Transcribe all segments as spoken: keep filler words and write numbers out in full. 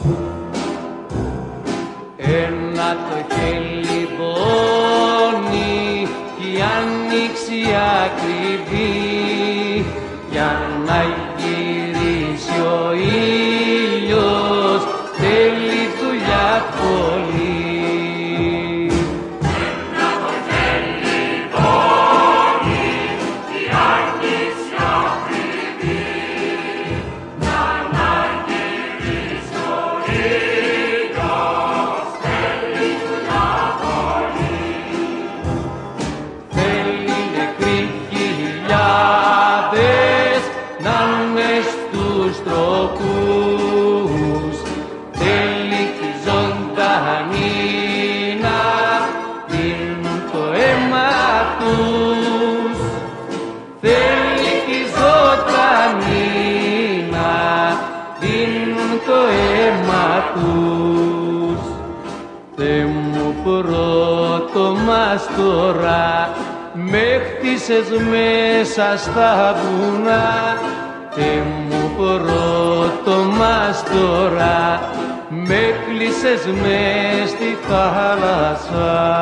Ένα το χέλι πόνι κι η άνοιξη ακριβή, για να γυρίσει ο ήλιος θέλει δουλειά πολύ. Θεέ μου πρώτο μας τώρα, με χτίσες μέσα στα βουνά. Θεέ μου πρώτο μας τώρα, με κλείσες μες στη θάλασσα.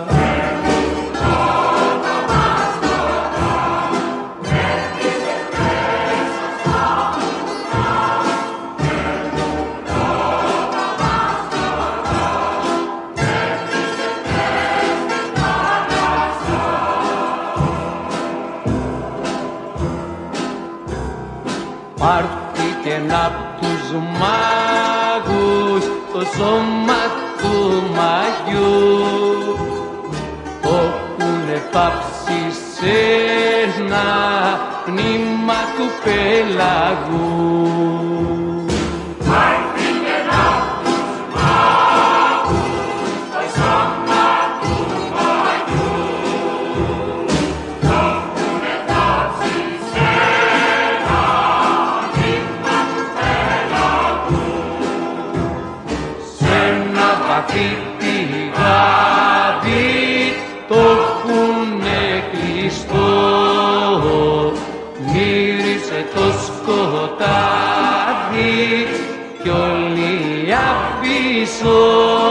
Πάρθηκεν απ' τους μάγους το σώμα του μαγιού, όπουνε πάψει σ' ένα πνήμα του πελαγού. Τη γάδι το έχουνε κλειστό, μύρισε το σκοτάδι κι όλη αφήσω.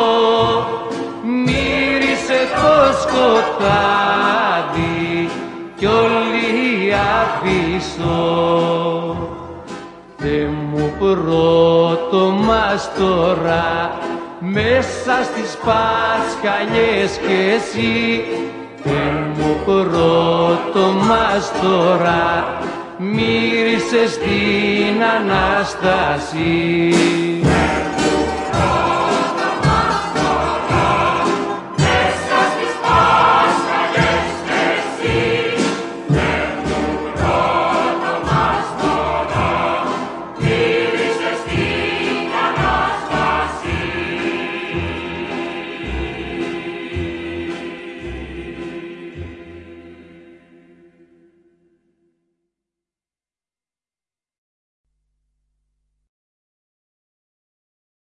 Μύρισε το σκοτάδι κι όλη αφήσω. Θεέ μου πρώτο μας τώρα, μέσα στις πασχαλιές κι εσύ. Θεέ μου πρώτο μας τώρα, μύρισες την Ανάσταση.